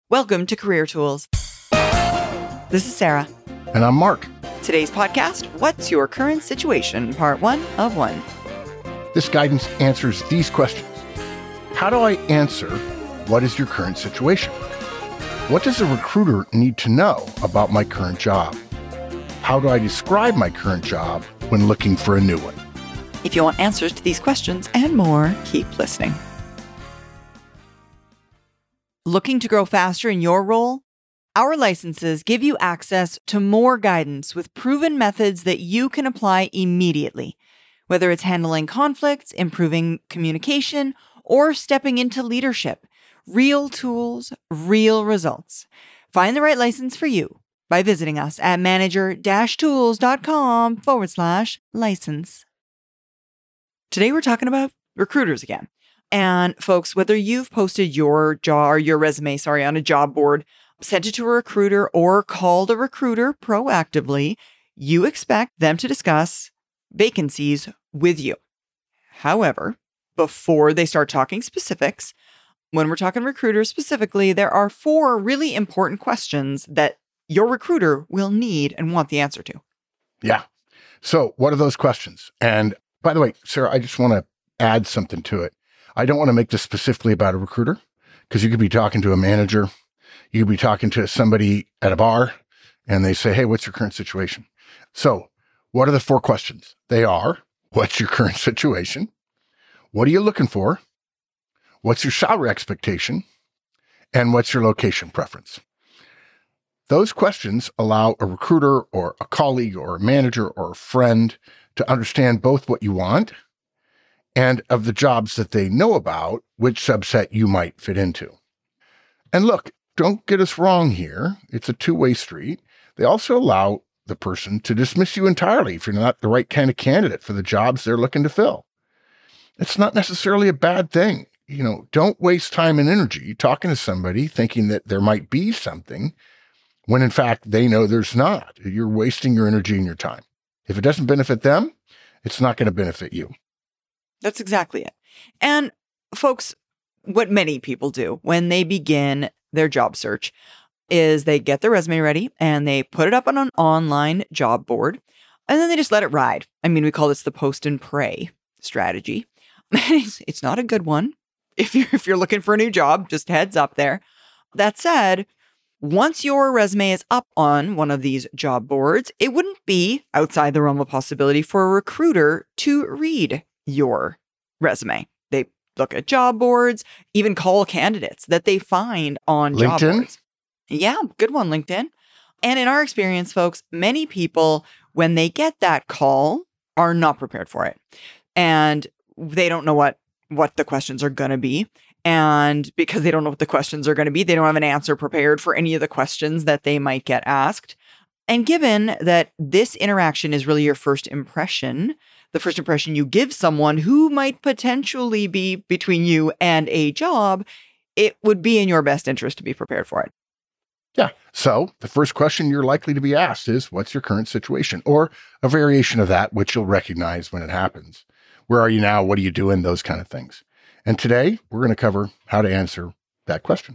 Welcome to Career Tools. This is Sarah. And I'm Mark. Today's podcast, What's Your Current Situation? Part 1 of 1. This guidance answers these questions. How do I answer, what is your current situation? What does a recruiter need to know about my current job? How do I describe my current job when looking for a new one? If you want answers to these questions and more, keep listening. Looking to grow faster in your role? Our licenses give you access to more guidance with proven methods that you can apply immediately, whether it's handling conflicts, improving communication, or stepping into leadership. Real tools, real results. Find the right license for you by visiting us at manager-tools.com/license. Today we're talking about recruiters again. And folks, whether you've posted your resume on a job board, sent it to a recruiter, or called a recruiter proactively, you expect them to discuss vacancies with you. However, before they start talking specifics, when we're talking recruiters specifically, there are 4 really important questions that your recruiter will need and want the answer to. Yeah. So what are those questions? And by the way, Sarah, I just want to add something to it. I don't want to make this specifically about a recruiter, because you could be talking to a manager. You could be talking to somebody at a bar and they say, hey, what's your current situation? So what are the 4 questions? They are, what's your current situation? What are you looking for? What's your salary expectation? And what's your location preference? Those questions allow a recruiter or a colleague or a manager or a friend to understand both what you want and of the jobs that they know about, which subset you might fit into. And look, don't get us wrong here. It's a two-way street. They also allow the person to dismiss you entirely if you're not the right kind of candidate for the jobs they're looking to fill. It's not necessarily a bad thing. Don't waste time and energy talking to somebody thinking that there might be something when in fact they know there's not. You're wasting your energy and your time. If it doesn't benefit them, it's not going to benefit you. That's exactly it. And folks, what many people do when they begin their job search is they get their resume ready and they put it up on an online job board and then they just let it ride. I mean, we call this the post and pray strategy. It's not a good one. If you're looking for a new job, just heads up there. That said, once your resume is up on one of these job boards, it wouldn't be outside the realm of possibility for a recruiter to read your resume. They look at job boards, even call candidates that they find on job boards. Yeah, good one, LinkedIn. And in our experience, folks, many people, when they get that call, are not prepared for it. And they don't know what the questions are going to be. And because they don't know what the questions are going to be, they don't have an answer prepared for any of the questions that they might get asked. And given that this interaction is really your first impression, the first impression you give someone who might potentially be between you and a job, it would be in your best interest to be prepared for it. Yeah. So the first question you're likely to be asked is, what's your current situation? Or a variation of that, which you'll recognize when it happens. Where are you now? What are you doing? Those kind of things. And today we're going to cover how to answer that question.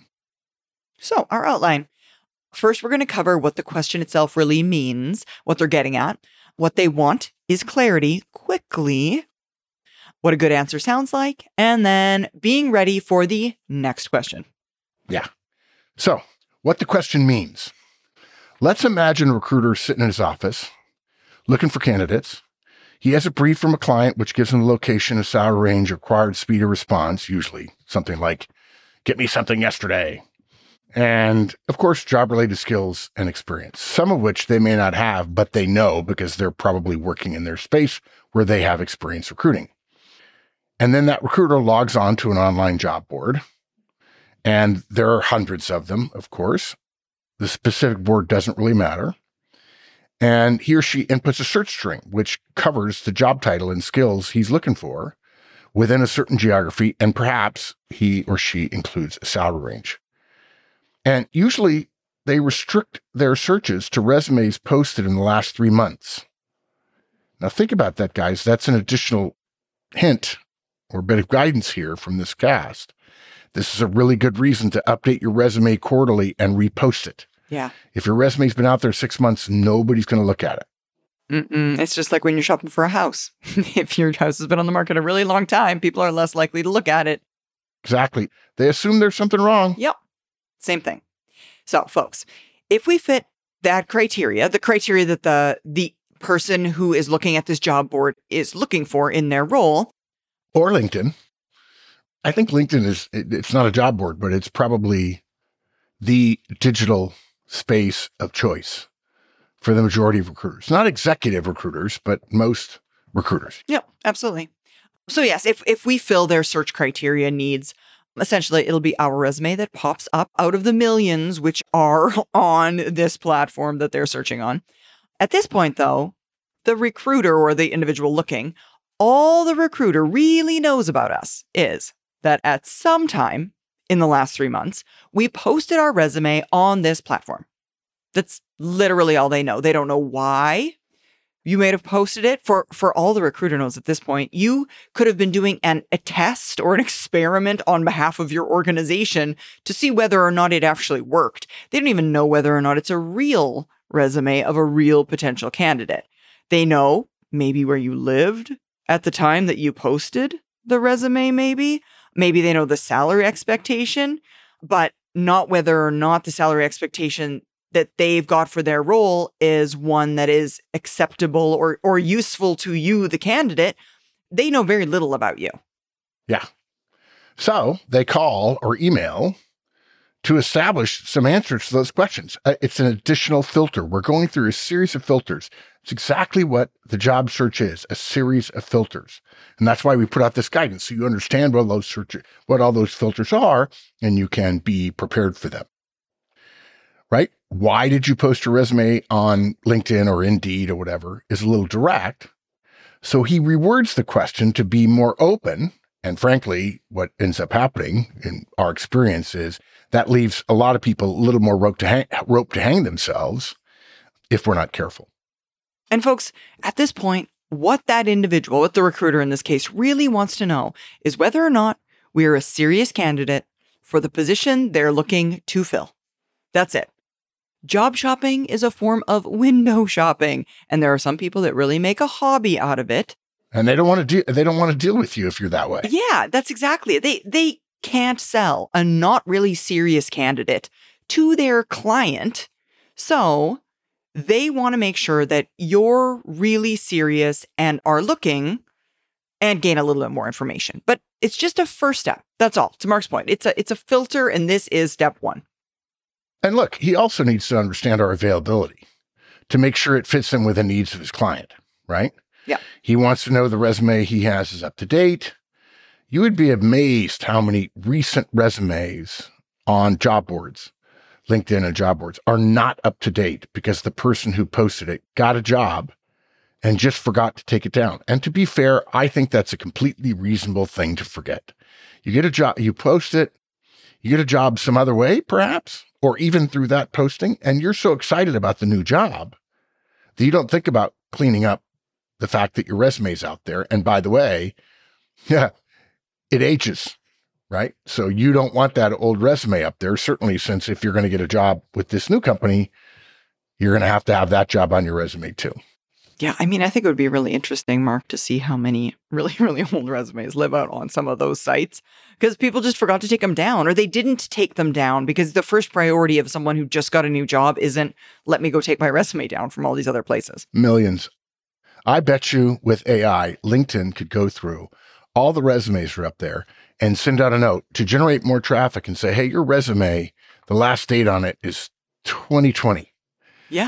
So our outline. First, we're going to cover what the question itself really means, what they're getting at. What they want is clarity quickly, what a good answer sounds like, and then being ready for the next question. Yeah. So what the question means. Let's imagine a recruiter sitting in his office looking for candidates. He has a brief from a client, which gives him the location, a salary range, required speed of response, usually something like, get me something yesterday. And of course, job-related skills and experience, some of which they may not have, but they know because they're probably working in their space where they have experience recruiting. And then that recruiter logs on to an online job board. And there are hundreds of them, of course. The specific board doesn't really matter. And he or she inputs a search string, which covers the job title and skills he's looking for within a certain geography. And perhaps he or she includes a salary range. And usually they restrict their searches to resumes posted in the last 3 months. Now think about that, guys. That's an additional hint or bit of guidance here from this cast This is a really good reason to update your resume quarterly and repost it. Yeah. If your resume's been out there 6 months, nobody's going to look at it. It's just like when you're shopping for a house. If your house has been on the market a really long time, people are less likely to look at it. Exactly. They assume there's something wrong. Yep. Same thing. So, folks, if we fit that criteria, the criteria that the person who is looking at this job board is looking for in their role. Or LinkedIn. I think LinkedIn it's not a job board, but it's probably the digital space of choice for the majority of recruiters. Not executive recruiters, but most recruiters. Yep, absolutely. So yes, if we fill their search criteria needs, essentially it'll be our resume that pops up out of the millions which are on this platform that they're searching on. At this point, though, the recruiter or the individual looking, all the recruiter really knows about us is that at some time in the last 3 months, we posted our resume on this platform. That's literally all they know. They don't know why you may have posted it. For all the recruiter knows at this point, you could have been doing a test or an experiment on behalf of your organization to see whether or not it actually worked. They don't even know whether or not it's a real resume of a real potential candidate. They know maybe where you lived at the time that you posted the resume, maybe. Maybe they know the salary expectation, but not whether or not the salary expectation that they've got for their role is one that is acceptable or useful to you, the candidate. They know very little about you. Yeah. So they call or email to establish some answers to those questions. It's an additional filter. We're going through a series of filters. It's exactly what the job search is, a series of filters. And that's why we put out this guidance, so you understand what all those filters are, and you can be prepared for them. Right? Why did you post your resume on LinkedIn or Indeed or whatever is a little direct. So he rewords the question to be more open. And frankly, what ends up happening in our experience is that leaves a lot of people a little more rope to hang themselves if we're not careful. And folks, at this point, what that individual, what the recruiter in this case really wants to know is whether or not we are a serious candidate for the position they're looking to fill. That's it. Job shopping is a form of window shopping, and there are some people that really make a hobby out of it. And they don't want to deal with you if you're that way. Yeah, that's exactly it. They can't sell a not really serious candidate to their client. So they want to make sure that you're really serious and are looking and gain a little bit more information. But it's just a first step. That's all. To Mark's point, it's a filter, and this is step one. And look, he also needs to understand our availability to make sure it fits in with the needs of his client, right? Yeah. He wants to know the resume he has is up to date. You would be amazed how many recent resumes on job boards, LinkedIn and job boards, are not up to date because the person who posted it got a job and just forgot to take it down. And to be fair, I think that's a completely reasonable thing to forget. You get a job, you post it, you get a job some other way, perhaps, or even through that posting, and you're so excited about the new job that you don't think about cleaning up the fact that your resume's out there. And by the way, yeah, it ages, right? So you don't want that old resume up there, certainly, since if you're going to get a job with this new company, you're going to have that job on your resume too. Yeah, I mean, I think it would be really interesting, Mark, to see how many really, really old resumes live out on some of those sites, because people just forgot to take them down, or they didn't take them down because the first priority of someone who just got a new job isn't, let me go take my resume down from all these other places. Millions. I bet you with AI, LinkedIn could go through all the resumes are up there and send out a note to generate more traffic and say, hey, your resume, the last date on it is 2020. Yeah.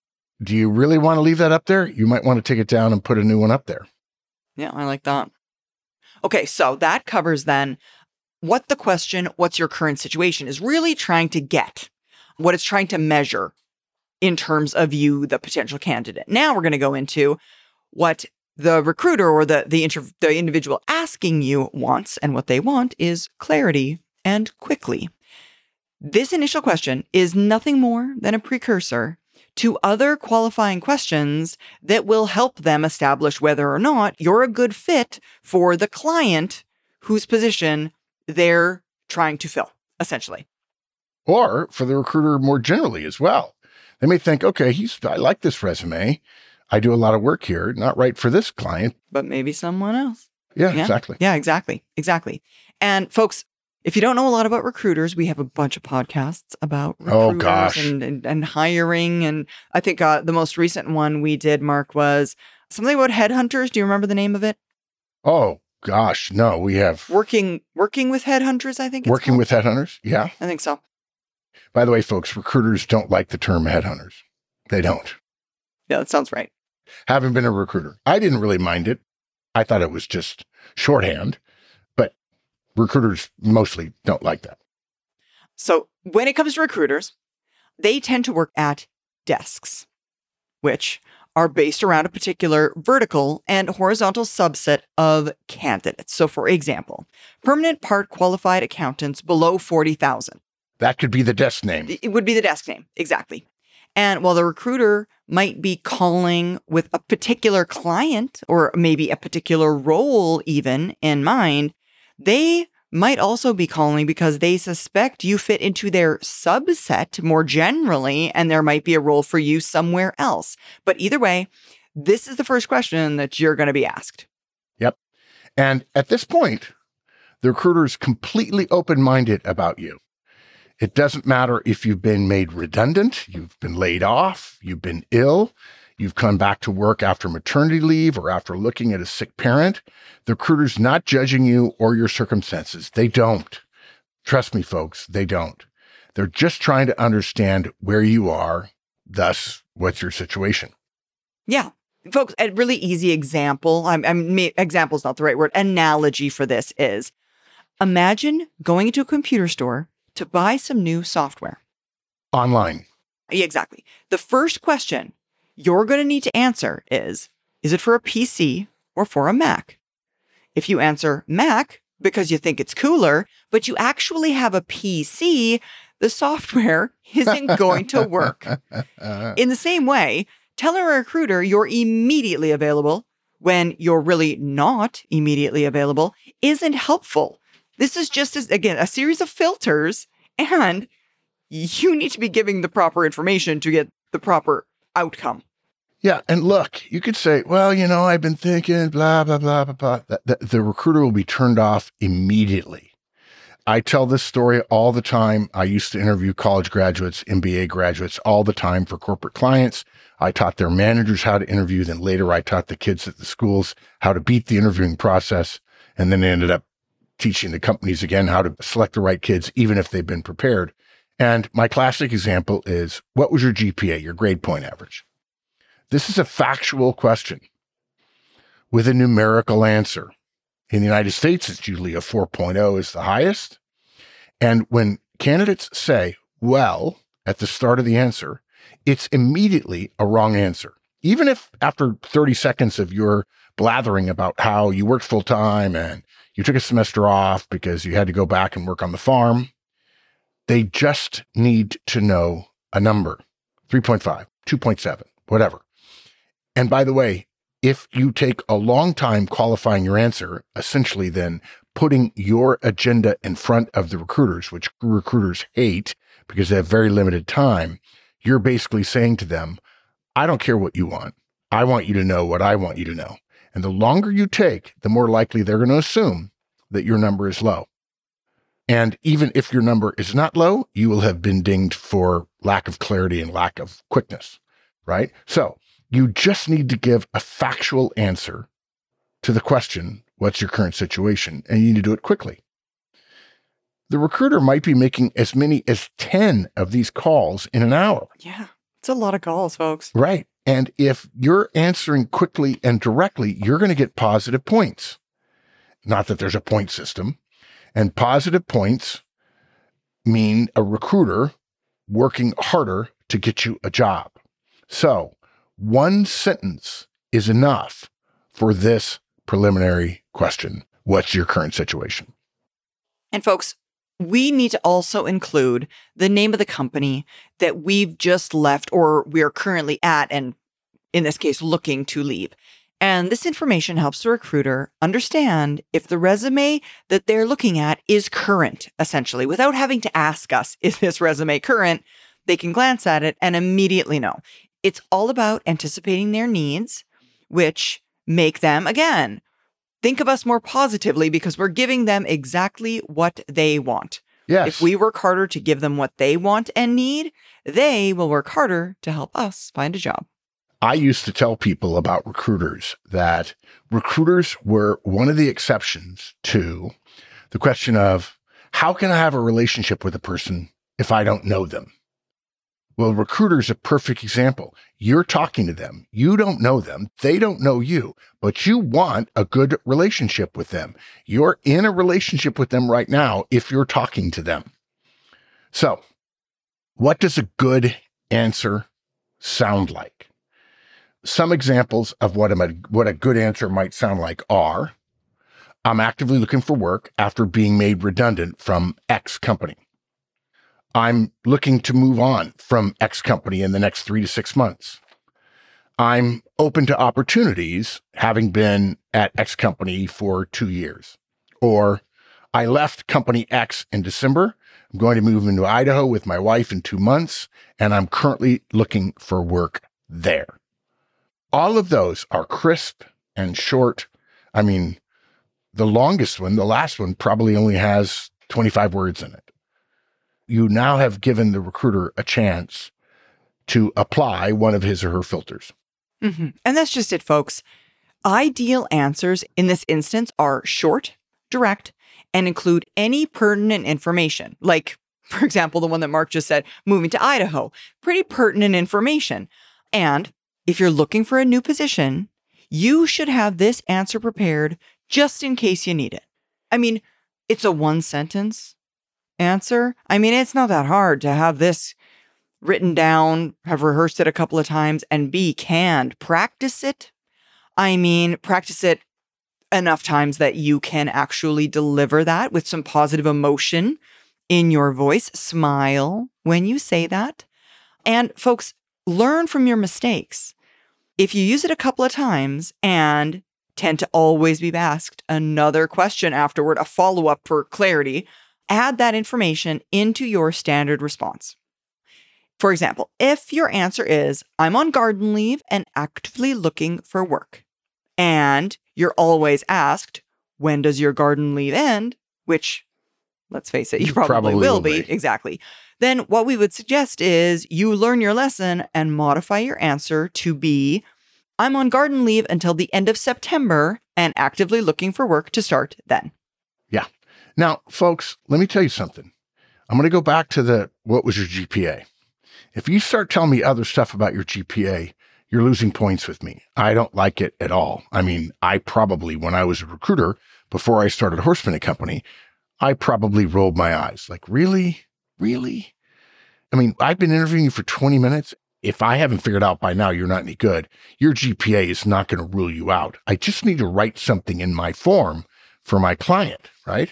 Do you really want to leave that up there? You might want to take it down and put a new one up there. Yeah, I like that. Okay, so that covers then what the question, what's your current situation, is really trying to get, what it's trying to measure in terms of you, the potential candidate. Now we're going to go into what the recruiter or the individual asking you wants, and what they want is clarity and quickly. This initial question is nothing more than a precursor to other qualifying questions that will help them establish whether or not you're a good fit for the client whose position they're trying to fill, essentially. Or for the recruiter more generally as well. They may think, okay, I like this resume. I do a lot of work here, not right for this client. But maybe someone else. Yeah, exactly. Yeah, exactly. And folks, if you don't know a lot about recruiters, we have a bunch of podcasts about recruiters and hiring. And I think the most recent one we did, Mark, was something about headhunters. Do you remember the name of it? Oh, gosh, no, we have... Working with headhunters, I think it's Working called. with headhunters? Yeah. I think so. By the way, folks, recruiters don't like the term headhunters. They don't. Yeah, that sounds right. Having been a recruiter, I didn't really mind it. I thought it was just shorthand, but recruiters mostly don't like that. So when it comes to recruiters, they tend to work at desks, which are based around a particular vertical and horizontal subset of candidates. So for example, permanent part qualified accountants below 40,000. That could be the desk name. It would be the desk name. Exactly. And while the recruiter might be calling with a particular client or maybe a particular role even in mind, they might also be calling because they suspect you fit into their subset more generally, and there might be a role for you somewhere else. But either way, this is the first question that you're going to be asked. Yep. And at this point, the recruiter is completely open-minded about you. It doesn't matter if you've been made redundant, you've been laid off, you've been ill, you've come back to work after maternity leave or after looking at a sick parent. The recruiter's not judging you or your circumstances. They don't. Trust me, folks, they don't. They're just trying to understand where you are, thus, what's your situation. Yeah. Folks, a really easy example, example is not the right word, analogy for this is, imagine going into a computer store to buy some new software. Online. Yeah, exactly. The first question you're going to need to answer is it for a PC or for a Mac? If you answer Mac because you think it's cooler, but you actually have a PC, the software isn't going to work. In the same way, telling a recruiter you're immediately available when you're really not immediately available isn't helpful. This is just, again, a series of filters, and you need to be giving the proper information to get the proper outcome. Yeah. And look, you could say, well, I've been thinking, blah, blah, blah, blah, blah. The recruiter will be turned off immediately. I tell this story all the time. I used to interview college graduates, MBA graduates all the time for corporate clients. I taught their managers how to interview. Then later I taught the kids at the schools how to beat the interviewing process. And then they ended up teaching the companies again how to select the right kids, even if they've been prepared. And my classic example is, what was your GPA, your grade point average? This is a factual question with a numerical answer. In the United States, it's usually a 4.0 is the highest. And when candidates say, well, at the start of the answer, it's immediately a wrong answer. Even if after 30 seconds of your blathering about how you worked full time and you took a semester off because you had to go back and work on the farm, they just need to know a number, 3.5, 2.7, whatever. And by the way, if you take a long time qualifying your answer, essentially then putting your agenda in front of the recruiters, which recruiters hate because they have very limited time, you're basically saying to them, I don't care what you want. I want you to know what I want you to know. And the longer you take, the more likely they're going to assume that your number is low. And even if your number is not low, you will have been dinged for lack of clarity and lack of quickness, right? So you just need to give a factual answer to the question, what's your current situation? And you need to do it quickly. The recruiter might be making as many as 10 of these calls in an hour. Yeah, it's a lot of calls, folks. Right. And if you're answering quickly and directly, you're going to get positive points. Not that there's a point system. And positive points mean a recruiter working harder to get you a job. So one sentence is enough for this preliminary question. What's your current situation? And folks, we need to also include the name of the company that we've just left or we're currently at, and in this case, looking to leave. And this information helps the recruiter understand if the resume that they're looking at is current, essentially, without having to ask us, is this resume current? They can glance at it and immediately know. It's all about anticipating their needs, which make them, again, think of us more positively because we're giving them exactly what they want. Yes. If we work harder to give them what they want and need, they will work harder to help us find a job. I used to tell people about recruiters that recruiters were one of the exceptions to the question of how can I have a relationship with a person if I don't know them? Well, recruiter's a perfect example. You're talking to them. You don't know them. They don't know you, but you want a good relationship with them. You're in a relationship with them right now if you're talking to them. So, what does a good answer sound like? Some examples of what a good answer might sound like are, I'm actively looking for work after being made redundant from X company. I'm looking to move on from X company in the next 3 to 6 months. I'm open to opportunities having been at X company for 2 years. Or I left company X in December. I'm going to move into Idaho with my wife in 2 months, and I'm currently looking for work there. All of those are crisp and short. I mean, the longest one, the last one, probably only has 25 words in it. You now have given the recruiter a chance to apply one of his or her filters. Mm-hmm. And that's just it, folks. Ideal answers in this instance are short, direct, and include any pertinent information. Like, for example, the one that Mark just said, moving to Idaho. Pretty pertinent information. And if you're looking for a new position, you should have this answer prepared just in case you need it. I mean, it's a 1-sentence answer. I mean, it's not that hard to have this written down, have rehearsed it a couple of times, and be canned. Practice it. I mean, practice it enough times that you can actually deliver that with some positive emotion in your voice. Smile when you say that. And folks, learn from your mistakes. If you use it a couple of times and tend to always be asked another question afterward, a follow-up for clarity, add that information into your standard response. For example, if your answer is, I'm on garden leave and actively looking for work, and you're always asked, when does your garden leave end? Which, let's face it, you probably will be. Exactly. Then what we would suggest is you learn your lesson and modify your answer to be, I'm on garden leave until the end of September and actively looking for work to start then. Yeah. Now, folks, let me tell you something. I'm going to go back to what was your GPA? If you start telling me other stuff about your GPA, you're losing points with me. I don't like it at all. I mean, I probably, when I was a recruiter, before I started Horseman & Company, I probably rolled my eyes. Like, really? Really? I mean, I've been interviewing you for 20 minutes. If I haven't figured out by now you're not any good, your GPA is not going to rule you out. I just need to write something in my form for my client, right?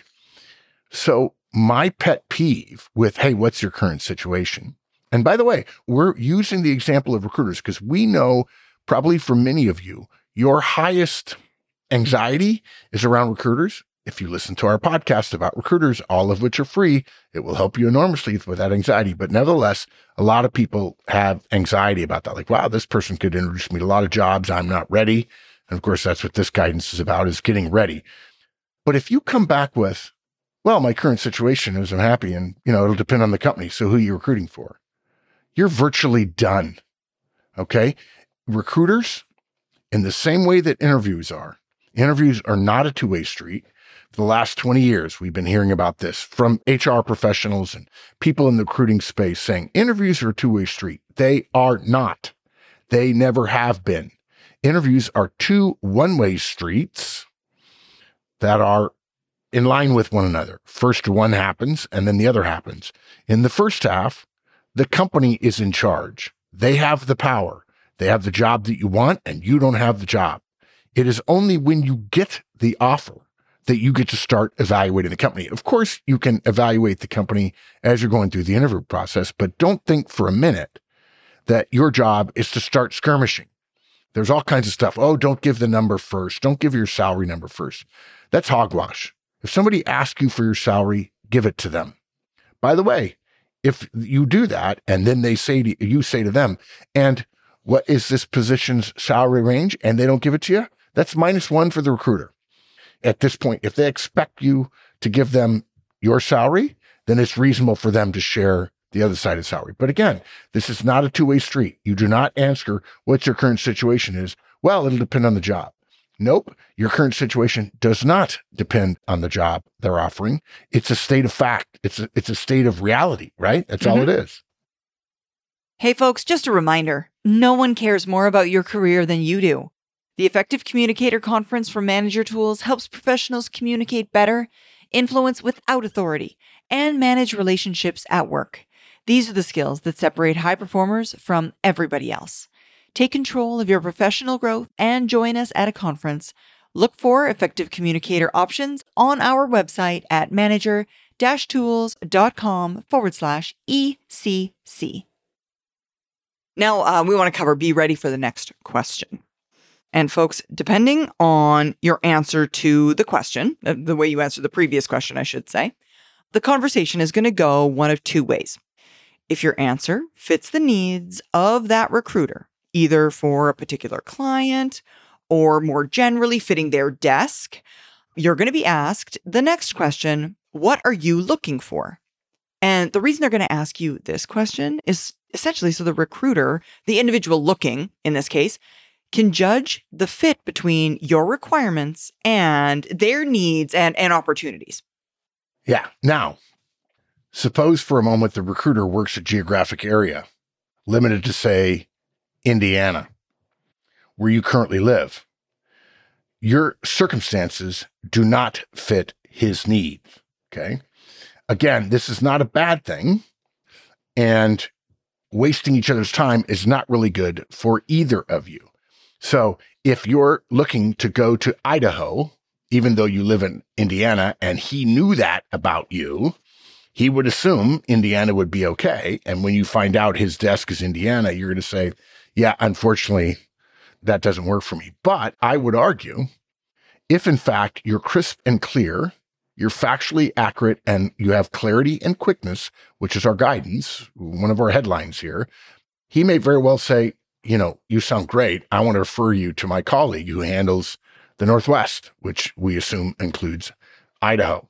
So my pet peeve with, hey, what's your current situation? And by the way, we're using the example of recruiters because we know probably for many of you, your highest anxiety is around recruiters. If you listen to our podcast about recruiters, all of which are free, it will help you enormously with that anxiety. But nevertheless, a lot of people have anxiety about that. Like, wow, this person could introduce me to a lot of jobs. I'm not ready. And of course, that's what this guidance is about, is getting ready. But if you come back with, well, my current situation is I'm happy and, it'll depend on the company. So who are you recruiting for? You're virtually done. Okay. Recruiters, in the same way that interviews are not a two-way street. For the last 20 years, we've been hearing about this from HR professionals and people in the recruiting space saying interviews are a two-way street. They are not. They never have been. Interviews are two one-way streets that are in line with one another. First one happens and then the other happens. In the first half, the company is in charge. They have the power. They have the job that you want and you don't have the job. It is only when you get the offer that you get to start evaluating the company. Of course, you can evaluate the company as you're going through the interview process, but don't think for a minute that your job is to start skirmishing, There's all kinds of stuff. Oh, don't give the number first. Don't give your salary number first. That's hogwash. If somebody asks you for your salary, give it to them. By the way, if you do that and then you say to them, and what is this position's salary range? And they don't give it to you, that's -1 for the recruiter. At this point, if they expect you to give them your salary, then it's reasonable for them to share the other side of salary. But again, this is not a two-way street. You do not answer what your current situation is. Well, it'll depend on the job. Nope. Your current situation does not depend on the job they're offering. It's a state of fact. It's a state of reality, right? That's all it is. Hey folks, just a reminder, no one cares more about your career than you do. The Effective Communicator Conference from Manager Tools helps professionals communicate better, influence without authority, and manage relationships at work. These are the skills that separate high performers from everybody else. Take control of your professional growth and join us at a conference. Look for Effective Communicator options on our website at manager-tools.com/ECC. Now, we want to cover be ready for the next question. And folks, depending on your answer to the question, the way you answered the previous question, I should say, the conversation is going to go one of two ways. If your answer fits the needs of that recruiter, either for a particular client or more generally fitting their desk, you're going to be asked the next question, what are you looking for? And the reason they're going to ask you this question is essentially so the recruiter, the individual looking in this case, can judge the fit between your requirements and their needs and opportunities. Yeah. Now, suppose for a moment the recruiter works a geographic area limited to, say, Indiana, where you currently live. Your circumstances do not fit his needs. Okay. Again, this is not a bad thing, and wasting each other's time is not really good for either of you. So if you're looking to go to Idaho, even though you live in Indiana, and he knew that about you, he would assume Indiana would be okay. And when you find out his desk is Indiana, you're going to say, yeah, unfortunately, that doesn't work for me. But I would argue, if in fact you're crisp and clear, you're factually accurate, and you have clarity and quickness, which is our guidance, one of our headlines here, he may very well say, you sound great. I want to refer you to my colleague who handles the Northwest, which we assume includes Idaho.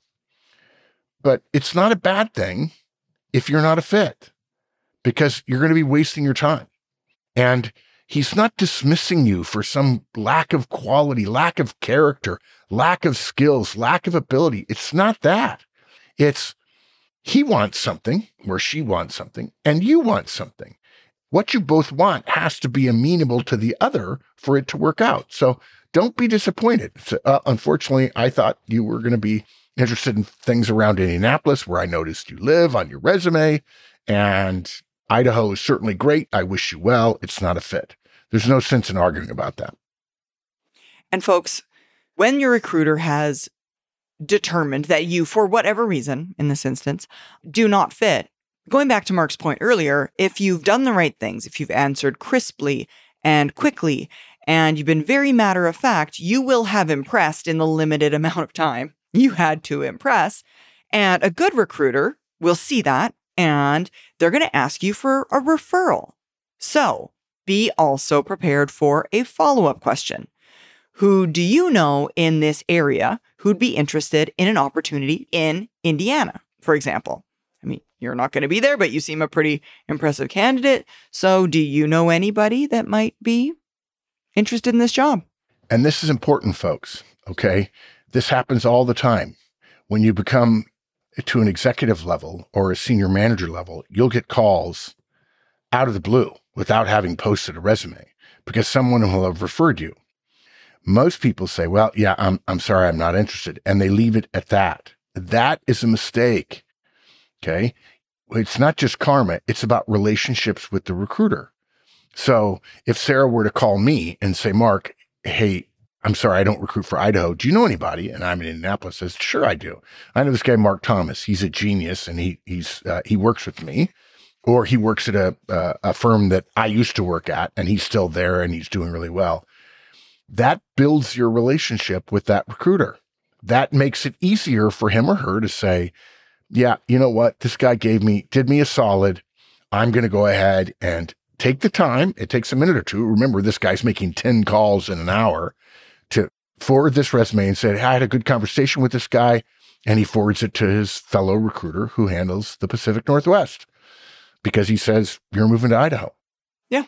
But it's not a bad thing if you're not a fit, because you're going to be wasting your time. And he's not dismissing you for some lack of quality, lack of character, lack of skills, lack of ability. It's not that. It's he wants something or she wants something and you want something. What you both want has to be amenable to the other for it to work out. So don't be disappointed. Unfortunately, I thought you were going to be interested in things around Indianapolis, where I noticed you live on your resume, and Idaho is certainly great. I wish you well. It's not a fit. There's no sense in arguing about that. And folks, when your recruiter has determined that you, for whatever reason, in this instance, do not fit, going back to Mark's point earlier, if you've done the right things, if you've answered crisply and quickly, and you've been very matter of fact, you will have impressed in the limited amount of time you had to impress. And a good recruiter will see that, and they're going to ask you for a referral. So be also prepared for a follow-up question. Who do you know in this area who'd be interested in an opportunity in Indiana, for example? I mean, you're not going to be there, but you seem a pretty impressive candidate. So do you know anybody that might be interested in this job? And this is important, folks. Okay. This happens all the time. When you become to an executive level or a senior manager level, you'll get calls out of the blue without having posted a resume because someone will have referred you. Most people say, well, yeah, I'm sorry, I'm not interested. And they leave it at that. That is a mistake. Okay. It's not just karma. It's about relationships with the recruiter. So if Sarah were to call me and say, Mark, hey, I'm sorry, I don't recruit for Idaho. Do you know anybody? And I'm in Indianapolis. Says, sure, I do. I know this guy, Mark Thomas. He's a genius, and he works with me. or he works at a firm that I used to work at and he's still there and he's doing really well. That builds your relationship with that recruiter. That makes it easier for him or her to say, yeah, you know what? This guy did me a solid. I'm going to go ahead and take the time. It takes a minute or two. Remember, this guy's making 10 calls in an hour to forward this resume and say, I had a good conversation with this guy. And he forwards it to his fellow recruiter who handles the Pacific Northwest because he says, you're moving to Idaho. Yeah.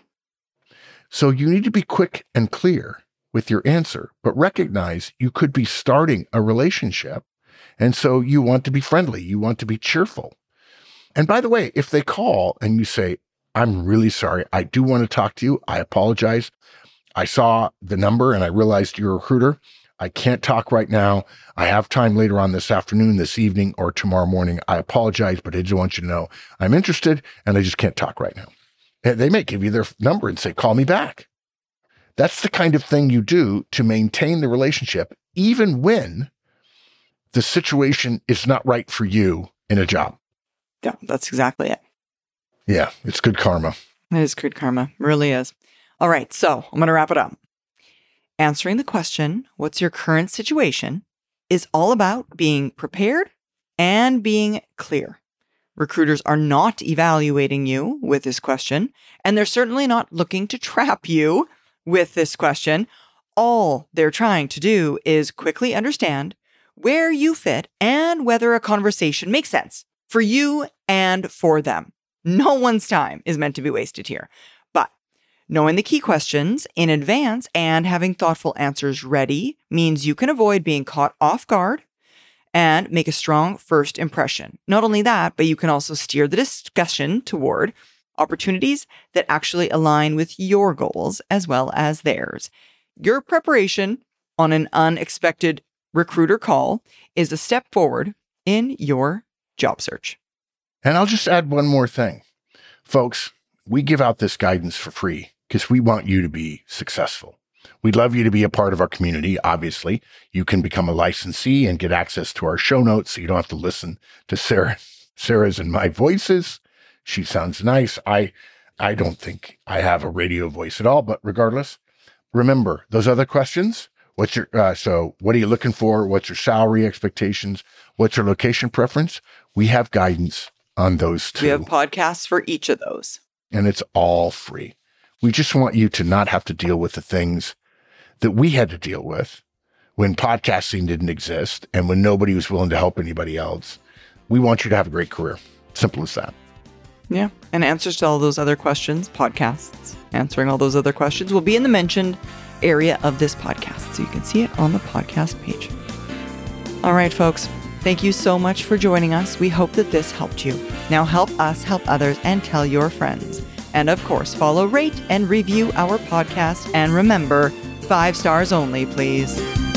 So you need to be quick and clear with your answer, but recognize you could be starting a relationship. And so you want to be friendly. You want to be cheerful. And by the way, if they call and you say, I'm really sorry, I do want to talk to you. I apologize. I saw the number and I realized you're a recruiter. I can't talk right now. I have time later on this afternoon, this evening, or tomorrow morning. I apologize, but I just want you to know I'm interested and I just can't talk right now. And they may give you their number and say, call me back. That's the kind of thing you do to maintain the relationship, even when the situation is not right for you in a job. Yeah, that's exactly it. Yeah, it's good karma. It is good karma. It really is. All right, so I'm going to wrap it up. Answering the question, what's your current situation, is all about being prepared and being clear. Recruiters are not evaluating you with this question, and they're certainly not looking to trap you with this question. All they're trying to do is quickly understand where you fit and whether a conversation makes sense for you and for them. No one's time is meant to be wasted here. But knowing the key questions in advance and having thoughtful answers ready means you can avoid being caught off guard and make a strong first impression. Not only that, but you can also steer the discussion toward opportunities that actually align with your goals as well as theirs. Your preparation on an unexpected recruiter call is a step forward in your job search. And I'll just add one more thing. Folks, we give out this guidance for free because we want you to be successful. We'd love you to be a part of our community. Obviously, you can become a licensee and get access to our show notes so you don't have to listen to Sarah's and my voices. She sounds nice. I don't think I have a radio voice at all, but regardless, remember those other questions. What are you looking for? What's your salary expectations? What's your location preference? We have guidance on those too. We have podcasts for each of those. And it's all free. We just want you to not have to deal with the things that we had to deal with when podcasting didn't exist and when nobody was willing to help anybody else. We want you to have a great career. Simple as that. Yeah. And answers to all those other questions, podcasts, answering all those other questions will be in the mentioned area of this podcast. So you can see it on the podcast page. All right, folks. Thank you so much for joining us. We hope that this helped you. Now help us help others and tell your friends. And of course, follow, rate, and review our podcast. And remember, 5 stars only, please.